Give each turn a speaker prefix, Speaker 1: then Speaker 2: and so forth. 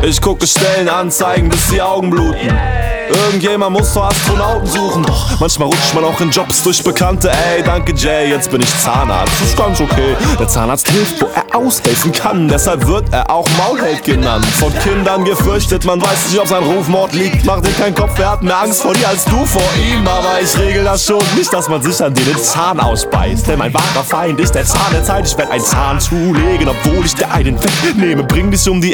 Speaker 1: Ich gucke Stellenanzeigen, bis die Augen bluten. Irgendjemand muss doch Astronauten suchen. Doch manchmal rutscht man auch in Jobs durch Bekannte. Ey, danke Jay, jetzt bin ich Zahnarzt. Ist ganz okay. Der Zahnarzt hilft, wo er aushelfen kann. Deshalb wird er auch Maulheld genannt. Von Kindern gefürchtet, man weiß nicht, ob sein Ruf Mord liegt. Mach dir keinen Kopf, wer hat mehr Angst vor dir als du vor ihm. Aber ich regel das schon, nicht, dass man sich an dir den Zahn ausbeißt. Denn mein wahrer Feind ist der Zahn der Zeit. Ich werd einen Zahn zulegen, obwohl ich dir einen wegnehme. Bring dich um die